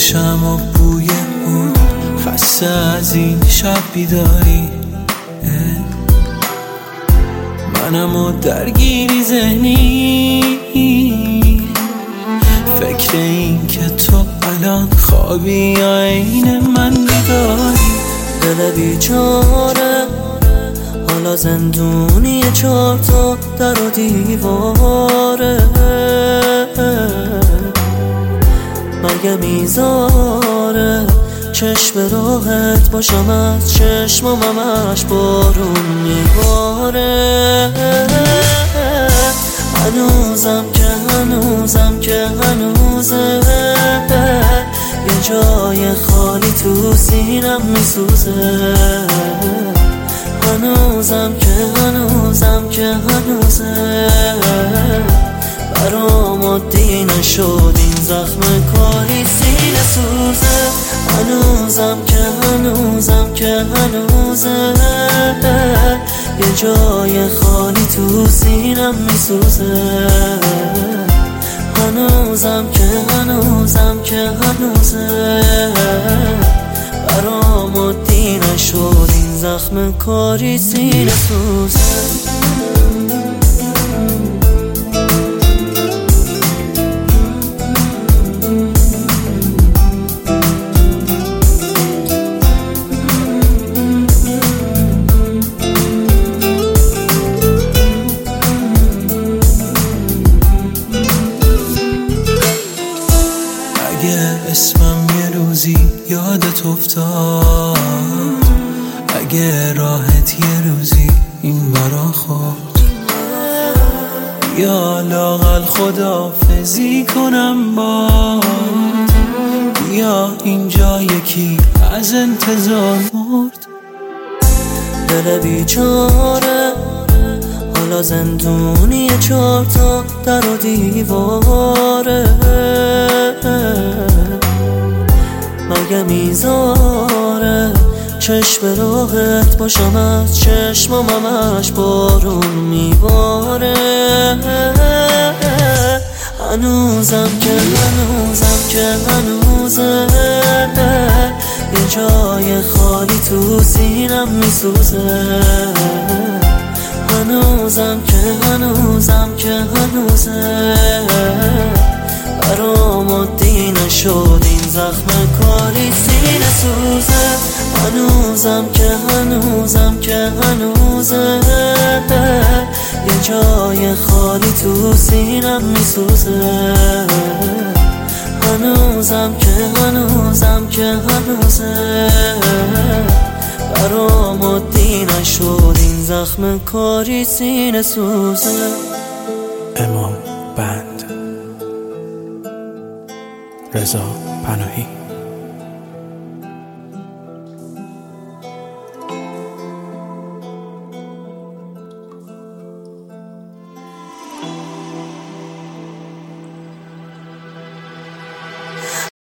شمع و بوی اون، خسته از این شب بیداری. منم و درگیری ذهنی، فکر این که تو الان خوابی یا عین من بیداری. دل بیچاره حالا زندونی 4 تا در و دیواره. مگه میذاره چشم راحت باشم از چشمم همش بارون میباره. هنوزم که هنوزه یه جای خالی تو سینم میسوزه. هنوزم که هنوزه برام عادی نشد این زخم کاری سینه سوزه. هنوزم که هنوزه یه جای خالی تو سینم میسوزه. هنوزم که هنوزه برام عادی نشد این زخم کاری سینه سوزه. اگه اسمم یه روزی یادت افتاد، اگه راحت یه روزی این برا خود، یا لااقل خداحافظی کنم باد، یا اینجا یکی از انتظار مرد. دل بیچاره حالا زندونی 4 تا در و دیواره. مگه میذاره چشم راحت باشم از چشمم همش بارون میباره. هنوزم که هنوزه یه جای خالی تو سینم میسوزه. هنوزم که هنوزه برام عادی نشد این زخم کاری سینه سوزه. هنوزم که هنوزه یه جای خالی تو سینم میسوزه. هنوزم که هنوزه برام عادی نشد این زخم کاری سینه سوزه. امام بند، رضا پناهی.